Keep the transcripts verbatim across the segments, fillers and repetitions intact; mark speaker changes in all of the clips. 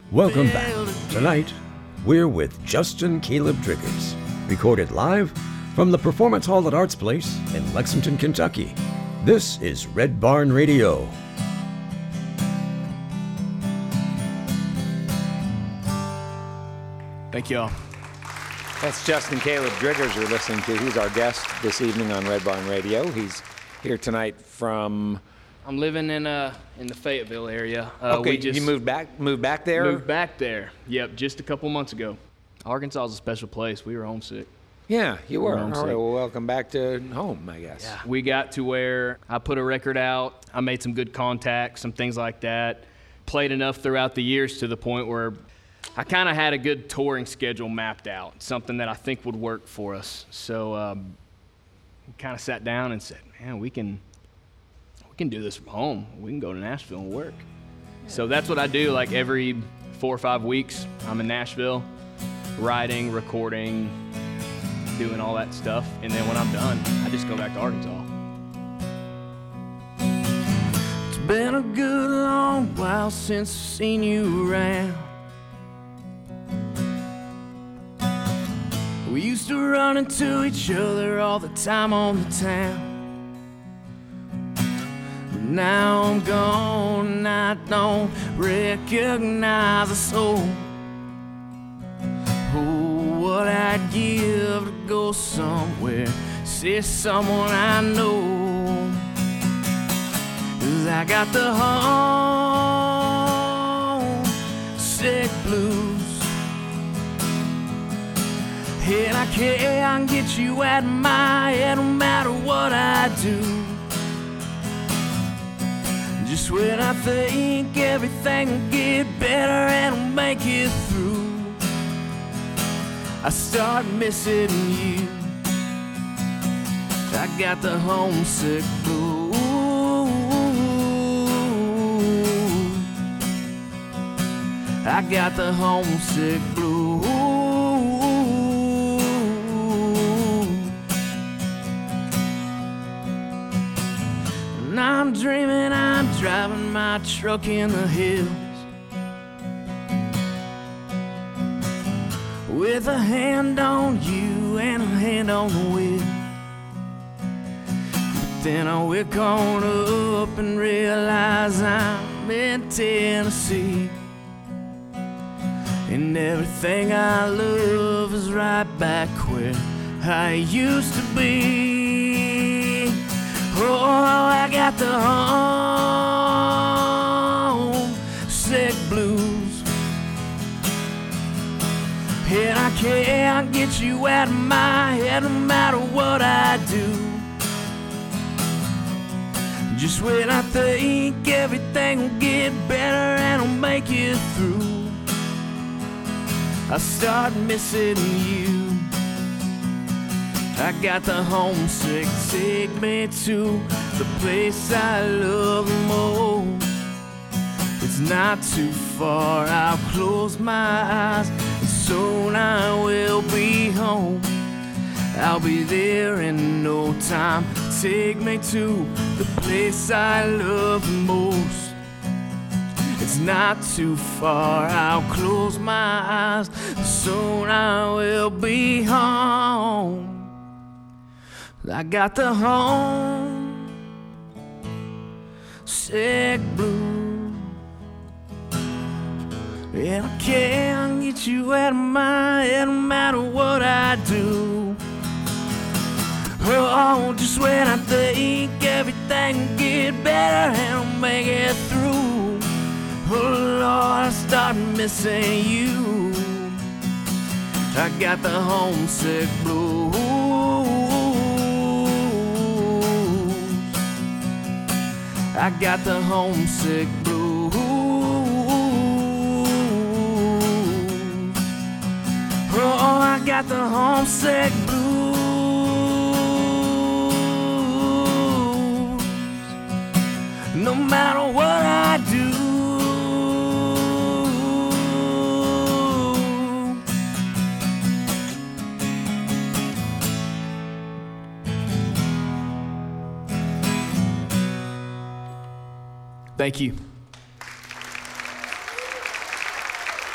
Speaker 1: Welcome back. Tonight, we're with Justin Caleb Driggers, recorded live from the Performance Hall at Arts Place in Lexington, Kentucky. This is Red Barn Radio.
Speaker 2: Thank you all.
Speaker 3: That's Justin Caleb Driggers you're listening to. He's our guest this evening on Red Barn Radio. He's here tonight from...
Speaker 2: I'm living in uh in the Fayetteville area. Uh,
Speaker 3: okay,
Speaker 2: we just
Speaker 3: you moved back moved back there?
Speaker 2: Moved back there. Yep, just a couple months ago. Arkansas is a special place. We were homesick.
Speaker 3: Yeah, you were.
Speaker 2: We were
Speaker 3: All right, well, welcome back to home, I guess.
Speaker 2: Yeah. We got to where I put a record out. I made some good contacts, some things like that. Played enough throughout the years to the point where I kind of had a good touring schedule mapped out, something that I think would work for us. So um, we kind of sat down and said, man, we can... we can do this from home. We can go to Nashville and work. Yeah. So that's what I do. Like every four or five weeks, I'm in Nashville, writing, recording, doing all that stuff. And then when I'm done, I just go back to Arkansas. It's been a good long while since I've seen you around. We used to run into each other all the time on the town. Now I'm gone and I don't recognize a soul. Oh, what I'd give to go somewhere, see someone I know. 'Cause I got the homesick blues, and I can't get you out of my head no matter what I do. Just when I think everything will get better and I'll make it through, I start missing you. I got the homesick blues. I got the homesick blues. And I'm dreaming I'm driving my truck in the hills with a hand on you and a hand on the wheel. But then I wake on up and realize I'm in Tennessee, and everything I love is right back where I used to be. Oh, I got the homesick blues, and I can't get you out of my head no matter what I do. Just when I think everything will get better and I'll make it through, I start missing you. I got the homesick, take me to the place I love the most. It's not too far, I'll close my eyes and soon I will be home. I'll be there in no time, take me to the place I love the most. It's not too far, I'll close my eyes, soon I will be home. I got the homesick blues, and I can't get you out of my head no matter what I do. Oh, just when I think everything will get better and I'll make it through, oh Lord, I start missing you. I got the homesick blues. I got the homesick blues. Oh, I got the homesick blues. No matter what I do, thank you.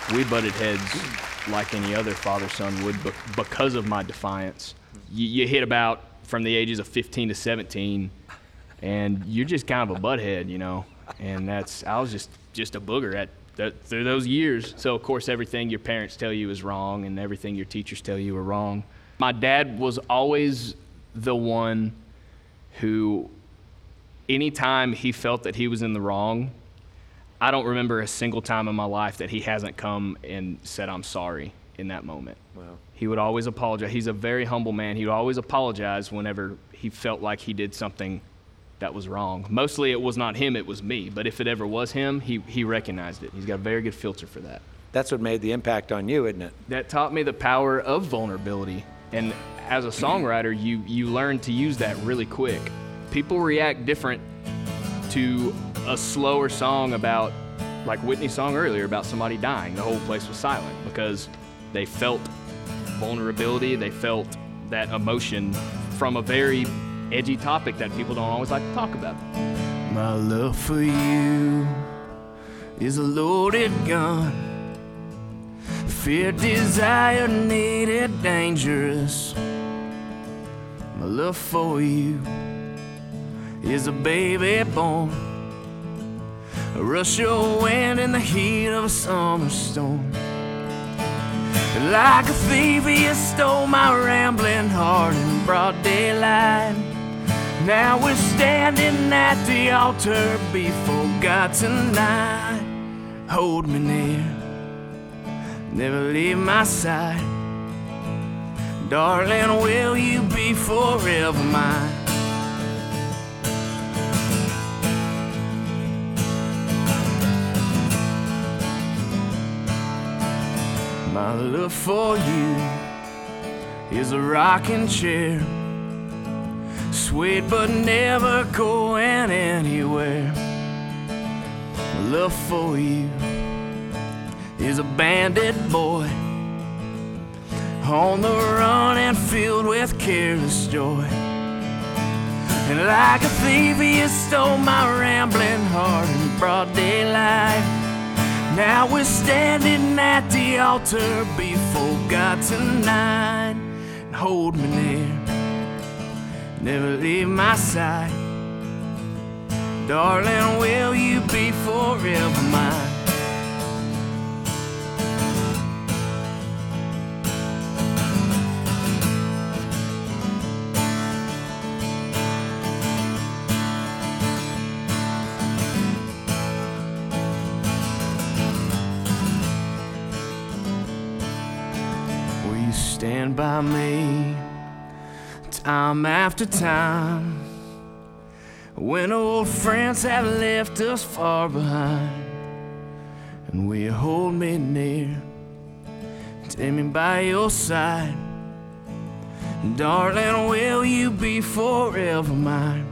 Speaker 4: we butted heads like any other father-son would be- because of my defiance. You, you hit about from the ages of fifteen to seventeen, and you're just kind of a butthead, you know. And that's I was just just a booger at th- through those years. So of course everything your parents tell you is wrong, and everything your teachers tell you are wrong. My dad was always the one who, anytime he felt that he was in the wrong, I don't remember a single time in my life that he hasn't come and said, I'm sorry in that moment.
Speaker 3: Wow.
Speaker 4: He would always apologize. He's a very humble man. He would always apologize whenever he felt like he did something that was wrong. Mostly it was not him, it was me. But if it ever was him, he, he recognized it. He's got a very good filter for that.
Speaker 3: That's what made the impact on you, isn't it?
Speaker 4: That taught me the power of vulnerability. And as a songwriter, you, you learn to use that really quick. People react different to a slower song about, like Whitney's song earlier, about somebody dying. The whole place was silent because they felt vulnerability, they felt that emotion from a very edgy topic that people don't always like to talk about.
Speaker 2: My love for you is a loaded gun. Fear, desire, needed, dangerous. My love for you is a baby born. A rush of wind in the heat of a summer storm. Like a thief, you stole my rambling heart in broad daylight. Now we're standing at the altar before God tonight. Hold me near, never leave my side. Darling, will you be forever mine? My love for you is a rocking chair, sweet but never going anywhere. My love for you is a bandit boy, on the run and filled with careless joy. And like a thief, you stole my rambling heart in broad daylight. Now we're standing at the altar before God tonight. And hold me near, never leave my side. Darling, will you be forever mine? Stand by me time after time, when old friends have left us far behind. And will you hold me near, take me by your side? Darling, will you be forever mine?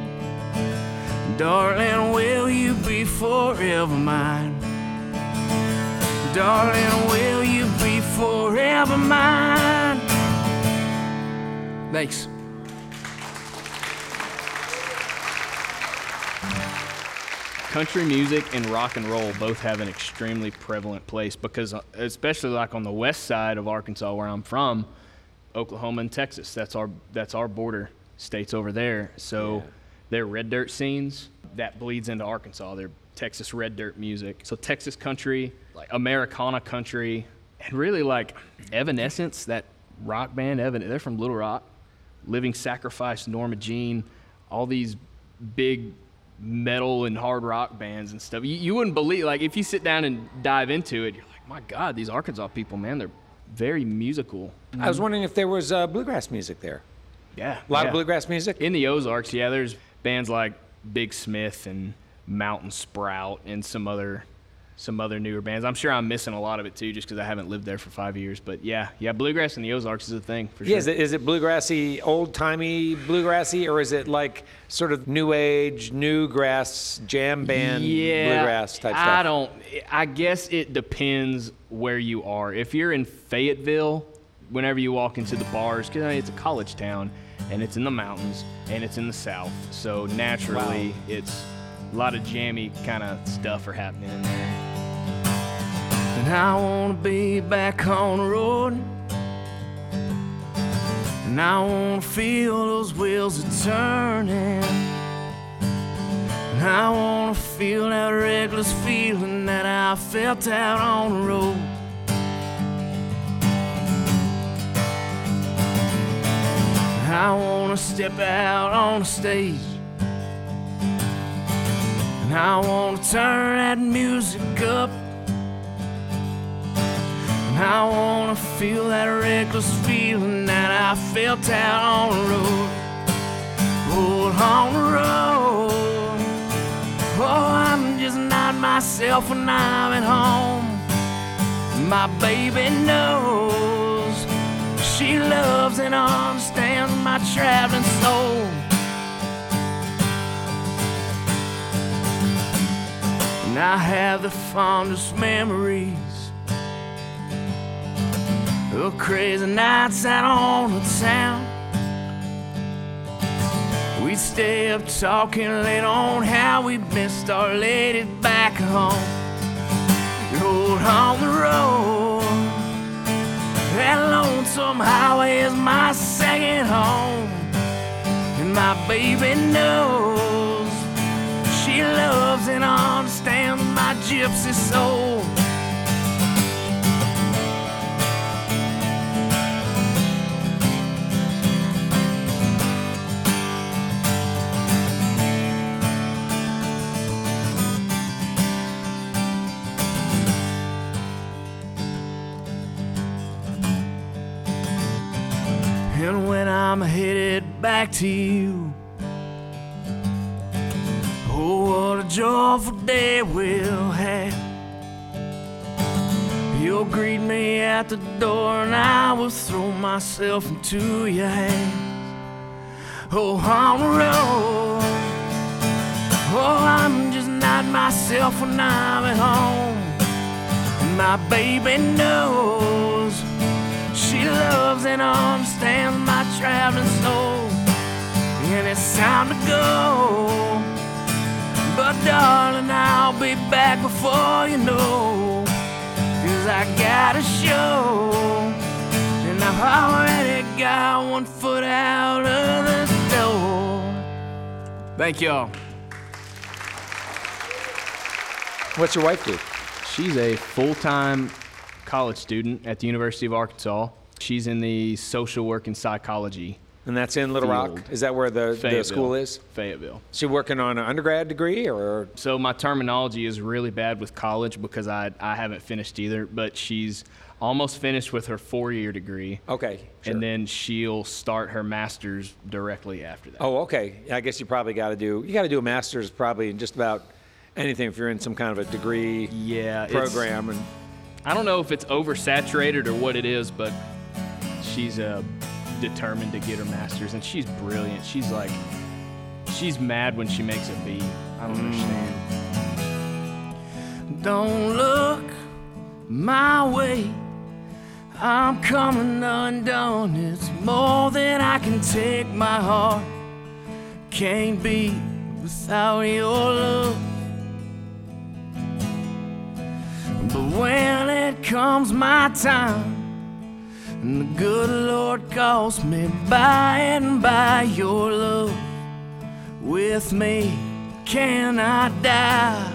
Speaker 2: Darling, will you be forever mine? Darling, will you be forever mine? Thanks.
Speaker 4: Country music and rock and roll both have an extremely prevalent place because, especially like on the west side of Arkansas where I'm from, Oklahoma and Texas, that's our that's our border states over there. So yeah. They're red dirt scenes that bleeds into Arkansas. They're Texas red dirt music. So Texas country, like Americana country, and really like Evanescence, that rock band, Evan, they're from Little Rock. Living Sacrifice, Norma Jean, all these big metal and hard rock bands and stuff. You, you wouldn't believe, like if you sit down and dive into it, you're like, my God, these Arkansas people, man, they're very musical.
Speaker 3: I was wondering if there was uh, bluegrass music there.
Speaker 4: Yeah.
Speaker 3: A lot
Speaker 4: yeah.
Speaker 3: of bluegrass music?
Speaker 4: In the Ozarks, yeah, there's bands like Big Smith and Mountain Sprout and some other some other newer bands. I'm sure I'm missing a lot of it too, just because I haven't lived there for five years. But yeah, yeah, bluegrass in the Ozarks is a thing for sure.
Speaker 3: Yeah, is it, is it bluegrassy, old-timey bluegrassy, or is it like sort of new age, new grass, jam band,
Speaker 4: yeah,
Speaker 3: bluegrass type stuff?
Speaker 4: I don't, I guess it depends where you are. If you're in Fayetteville, whenever you walk into the bars, because it's a college town, and it's in the mountains, and it's in the south, so naturally wow. it's a lot of jammy kind of stuff are happening in there.
Speaker 2: And And I wanna be back on the road. And I wanna feel those wheels are turning. And I wanna feel that reckless feeling that I felt out on the road. And I wanna step out on the stage. And I wanna turn that music up. And I wanna feel that reckless feeling that I felt out on the road. Oh, on the road. Oh, I'm just not myself when I'm at home. My baby knows. She loves and understands my traveling soul. And I have the fondest memories of crazy nights out on the town. We'd stay up talking late on how we missed our lady back home. Rode on the road. That lonesome highway is my second home. And my baby knows. She loves and understands my gypsy soul. And when I'm headed back to you, oh, what a joyful day we'll have. You'll greet me at the door and I will throw myself into your hands. Oh, on the road. Oh, I'm just not myself when I'm at home. And my baby knows. She loves and understands my traveling soul. And it's time to go. But darling, I'll be back before you know. Cause I got a show. And I've already got one foot out of the door. Thank y'all.
Speaker 3: What's your wife do?
Speaker 4: She's a full-time college student at the University of Arkansas. She's in the social work and psychology.
Speaker 3: And that's in Little
Speaker 4: field.
Speaker 3: Rock? Is that where the, the school is?
Speaker 4: Fayetteville.
Speaker 3: She working on an undergrad degree or?
Speaker 4: So my terminology is really bad with college because I, I haven't finished either, but she's almost finished with her four-year degree.
Speaker 3: Okay, sure.
Speaker 4: And then she'll start her master's directly after that.
Speaker 3: Oh, okay. I guess you probably got to do, you got to do a master's probably in just about anything if you're in some kind of a degree
Speaker 4: yeah,
Speaker 3: program. And
Speaker 4: I don't know if it's oversaturated or what it is, but she's uh, determined to get her master's, and she's brilliant. She's like, she's mad when she makes a B. I don't understand.
Speaker 2: Don't look my way. I'm coming undone. It's more than I can take. My heart can't beat without your love. But when it comes my time, and the good Lord calls me by and by, your love with me cannot die.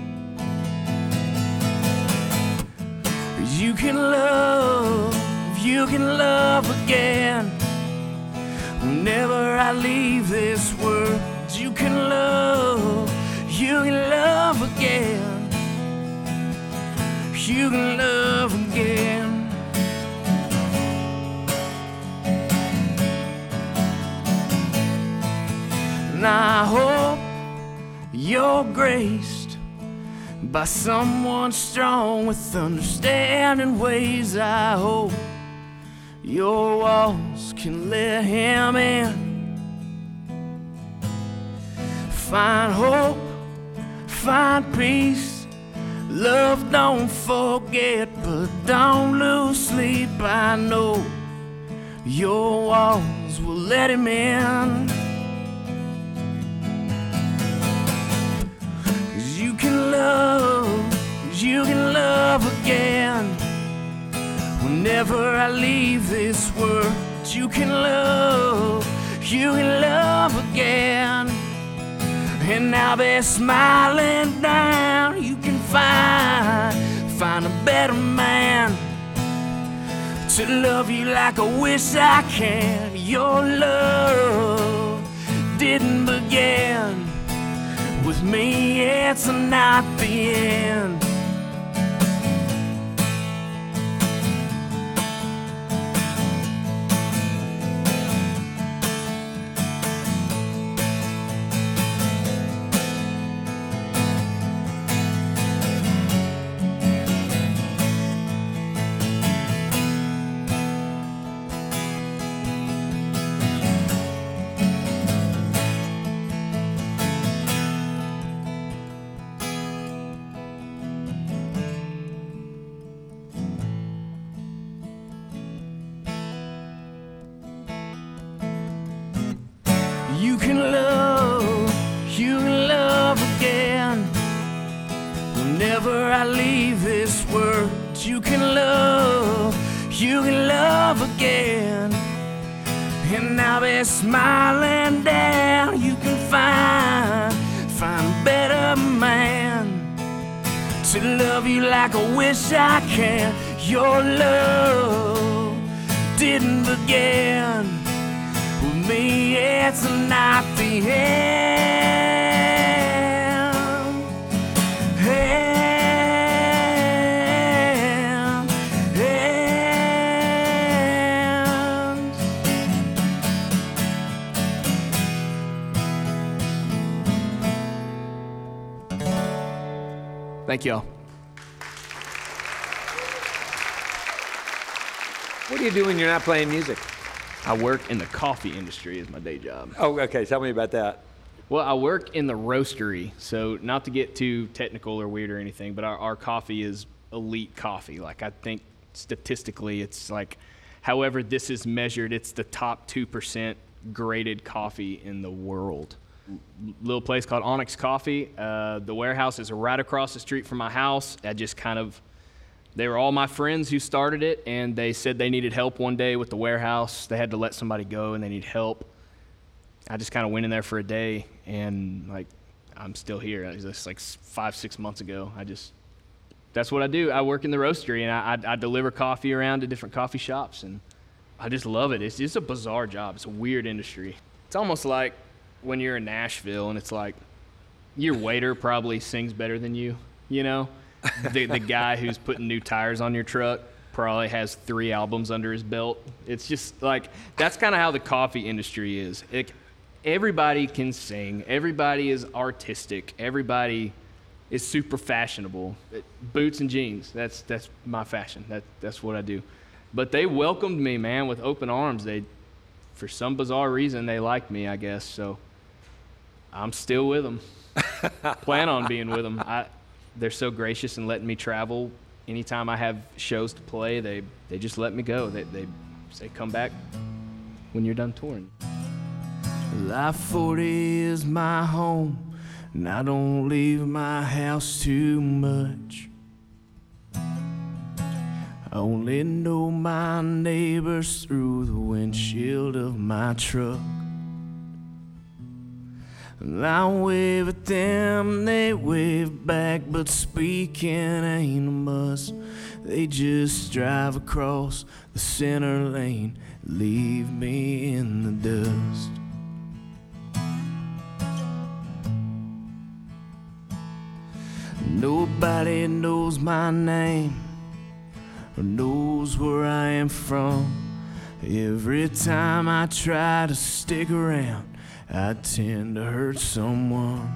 Speaker 2: You can love, you can love again. Whenever I leave this world, you can love, you can love again. You can love again. And I hope you're graced by someone strong with understanding ways. I hope your walls can let him in. Find hope, find peace. Love, don't forget, but don't lose sleep. I know your walls will let him in. 'Cause you can love, you can love again. Whenever I leave this world, you can love, you can love again. And now they're smiling down. You can find, find a better man to love you like I wish I can. Your love didn't begin with me, it's not the end. You can love, you can love again. Whenever I leave this world, you can love, you can love again. And now they're smiling down. You can find, find a better man to love you like I wish I can. Your love didn't begin with me, it's not the end. End, end.
Speaker 4: Thank y'all.
Speaker 3: What do you do when you're not playing music?
Speaker 4: I work in the coffee industry as my day job.
Speaker 3: Oh, okay. Tell me about that.
Speaker 4: Well, I work in the roastery, so not to get too technical or weird or anything, but our, our coffee is elite coffee. Like, I think statistically it's like, however this is measured, it's the top two percent graded coffee in the world. Little place called Onyx Coffee. Uh, the warehouse is right across the street from my house. I just kind of, they were all my friends who started it, and they said they needed help one day with the warehouse. They had to let somebody go, and they need help. I just kind of went in there for a day, and like, I'm still here. It was just like five, six months ago. I just, that's what I do. I work in the roastery, and I, I, I deliver coffee around to different coffee shops, and I just love it. It's just a bizarre job. It's a weird industry. It's almost like when you're in Nashville, and it's like, your waiter probably sings better than you, you know? the, the guy who's putting new tires on your truck probably has three albums under his belt. It's just like, that's kind of how the coffee industry is. It, everybody can sing. Everybody is artistic. Everybody is super fashionable. It, boots and jeans, that's that's my fashion. That, that's what I do. But they welcomed me, man, with open arms. They, for some bizarre reason, they liked me, I guess. So I'm still with them. Plan on being with them. I, they're so gracious in letting me travel. Anytime I have shows to play, they, they just let me go. They, they say, come back when you're done touring.
Speaker 2: Life forty is my home, and I don't leave my house too much. I only know my neighbors through the windshield of my truck. And I wave at them, they wave back, but speaking ain't a must. They just drive across the center lane, leave me in the dust. Nobody knows my name or knows where I am from. Every time I try to stick around, I tend to hurt someone.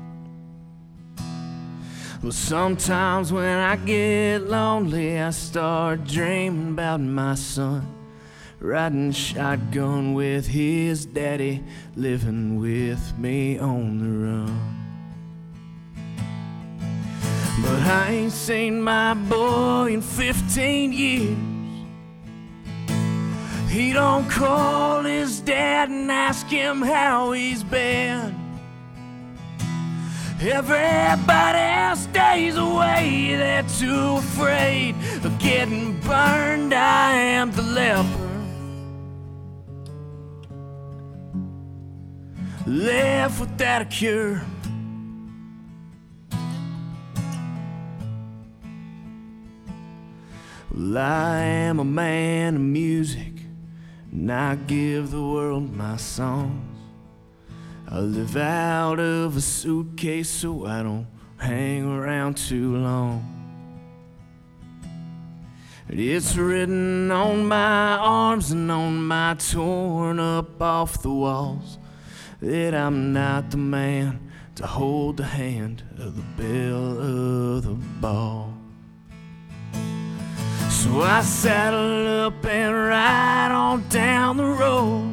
Speaker 2: But sometimes when I get lonely, I start dreaming about my son, riding shotgun with his daddy, living with me on the run. But I ain't seen my boy in fifteen years. He don't call his dad and ask him how he's been. Everybody else stays away, they're too afraid of getting burned. I leper, left without a cure. Well, I am a man of music, and I give the world my songs. I live out of a suitcase so I don't hang around too long. It's written on my arms and on my torn up off the walls that I'm not the man to hold the hand of the belle of the ball. So I saddle up and ride on down the road,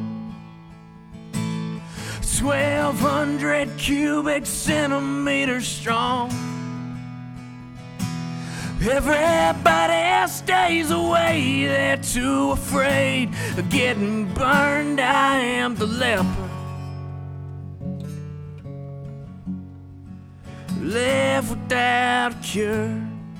Speaker 2: twelve hundred cubic centimeters strong. Everybody stays away, they're too afraid of getting burned. I am the leper, left without a cure.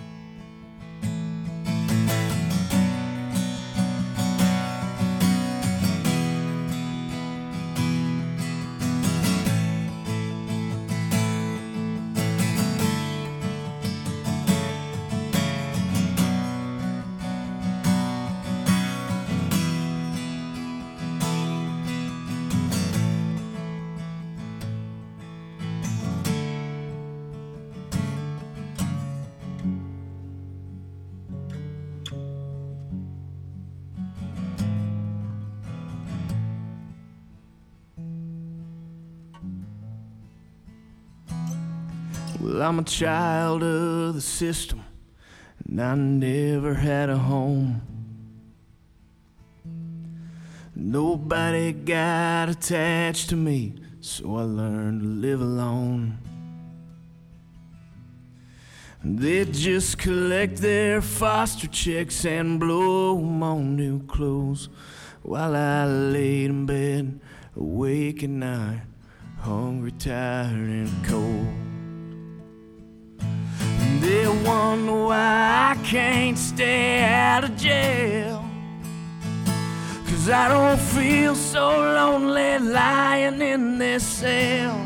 Speaker 2: Well, I'm a child of the system, and I never had a home. Nobody got attached to me, so I learned to live alone. They just collect their foster checks and blow 'em on new clothes while I laid in bed, awake at night, hungry, tired, and cold. They wonder why I can't stay out of jail, 'cause I don't feel so lonely lying in this cell.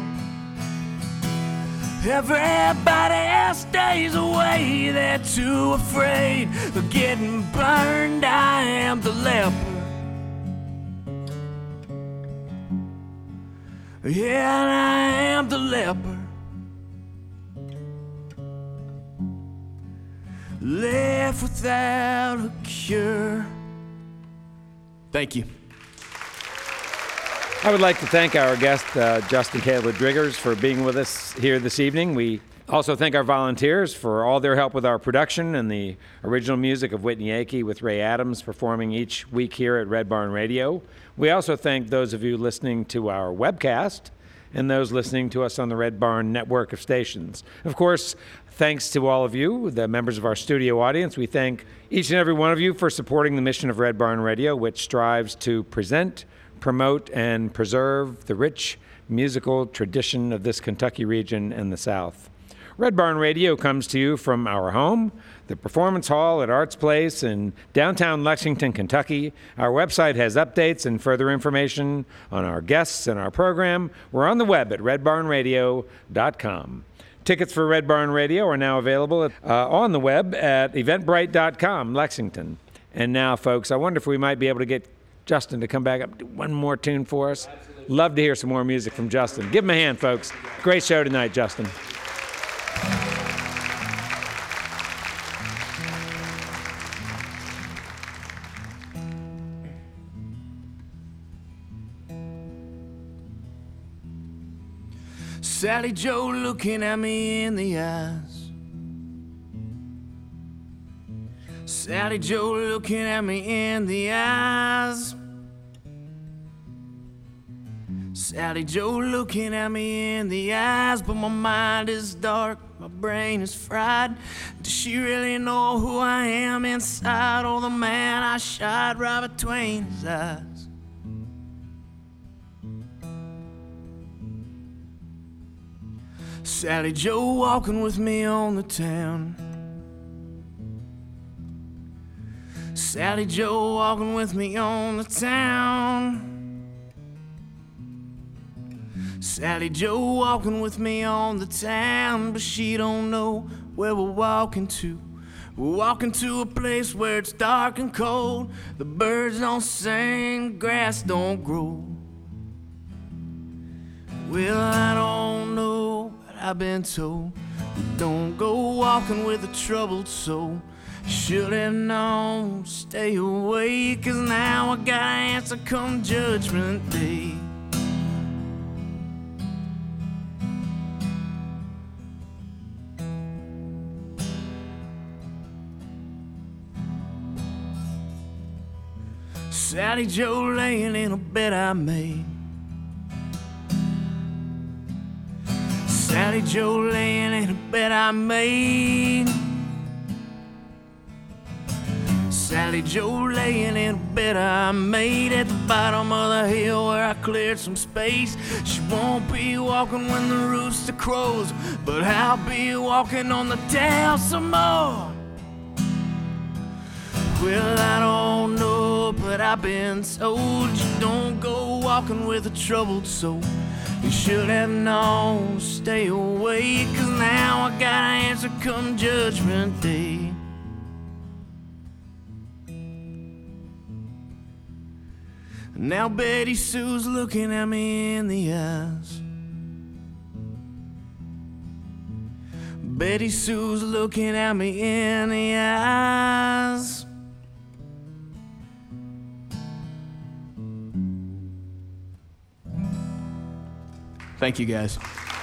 Speaker 2: Everybody else stays away, they're too afraid of getting burned. I am the leper, yeah, and I am the leper, left without a cure. Thank you.
Speaker 3: I would like to thank our guest, uh, Justin Caleb Driggers, for being with us here this evening. We also thank our volunteers for all their help with our production and the original music of Whitney Akey with Ray Adams performing each week here at Red Barn Radio. We also thank those of you listening to our webcast and those listening to us on the Red Barn network of stations. Of course, thanks to all of you, the members of our studio audience. We thank each and every one of you for supporting the mission of Red Barn Radio, which strives to present, promote, and preserve the rich musical tradition of this Kentucky region and the South. Red Barn Radio comes to you from our home, the Performance Hall at Arts Place in downtown Lexington, Kentucky. Our website has updates and further information on our guests and our program. We're on the web at red barn radio dot com. Tickets for Red Barn Radio are now available at, uh, on the web at eventbrite dot com, Lexington. And now, folks, I wonder if we might be able to get Justin to come back up, do one more tune for us. Absolutely. Love to hear some more music from Justin. Give him a hand, folks. Great show tonight, Justin.
Speaker 2: Sally Joe looking at me in the eyes, Sally Joe looking at me in the eyes, Sally Joe looking at me in the eyes, but my mind is dark, my brain is fried. Does she really know who I am inside? Oh, the man I shot right between his eyes. Sally Joe walking with me on the town, Sally Joe walking with me on the town. Sally Joe walking with me on the town, but she don't know where we're walking to. We're walking to a place where it's dark and cold. The birds don't sing, grass don't grow. Well, I don't know, but I've been told, don't go walking with a troubled soul. Should have known, stay away, 'cause now I got an answer come Judgment Day. Sally Joe laying in a bed I made. Sally Joe laying in a bed I made. Sally Joe laying in a bed I made at the bottom of the hill where I cleared some space. She won't be walking when the rooster crows, but I'll be walking on the town some more. Well, I don't know, but I've been told you don't go walking with a troubled soul. You should have known, stay away, 'cause now I got an answer come Judgment Day. Now Betty Sue's looking at me in the eyes. Betty Sue's looking at me in the eyes.
Speaker 4: Thank you, guys.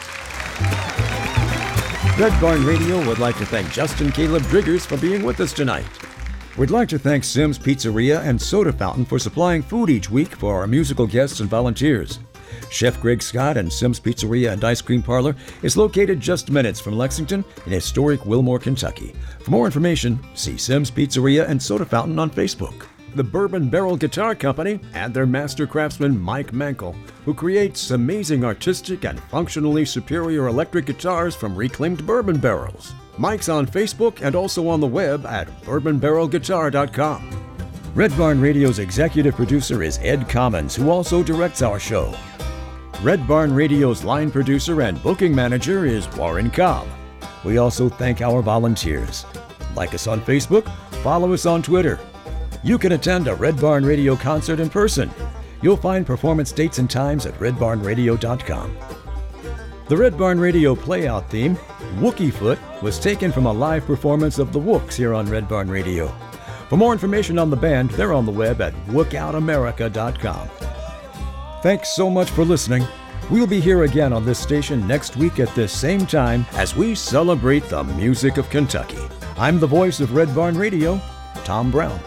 Speaker 1: Red Barn Radio would like to thank Justin Caleb Driggers for being with us tonight. We'd like to thank Simms Pizzeria and Soda Fountain for supplying food each week for our musical guests and volunteers. Chef Greg Scott and Simms Pizzeria and Ice Cream Parlor is located just minutes from Lexington in historic Wilmore, Kentucky. For more information, see Simms Pizzeria and Soda Fountain on Facebook. The Bourbon Barrel Guitar Company and their master craftsman Mike Mankel, who creates amazing artistic and functionally superior electric guitars from reclaimed bourbon barrels. Mike's on Facebook and also on the web at bourbon barrel guitar dot com. Red Barn Radio's executive producer is Ed Commons, who also directs our show. Red Barn Radio's line producer and booking manager is Warren Cobb. We also thank our volunteers. Like us on Facebook, follow us on Twitter. You can attend a Red Barn Radio concert in person. You'll find performance dates and times at red barn radio dot com. The Red Barn Radio playout theme, Wookie Foot, was taken from a live performance of the Wooks here on Red Barn Radio. For more information on the band, they're on the web at wook out america dot com. Thanks so much for listening. We'll be here again on this station next week at this same time as we celebrate the music of Kentucky. I'm the voice of Red Barn Radio, Tom Brown.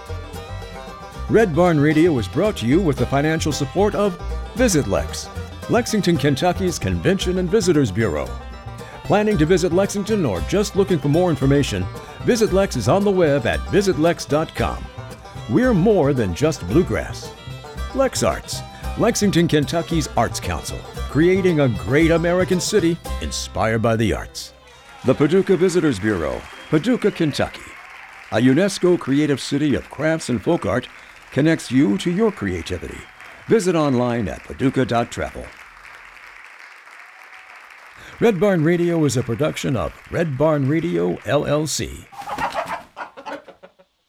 Speaker 1: Red Barn Radio is brought to you with the financial support of Visit Lex, Lexington, Kentucky's Convention and Visitors Bureau. Planning to visit Lexington or just looking for more information, Visit Lex is on the web at visit lex dot com. We're more than just bluegrass. Lex Arts, Lexington, Kentucky's Arts Council, creating a great American city inspired by the arts. The Paducah Visitors Bureau, Paducah, Kentucky. A UNESCO creative city of crafts and folk art connects you to your creativity. Visit online at paducah dot travel. Red Barn Radio is a production of Red Barn Radio, L L C.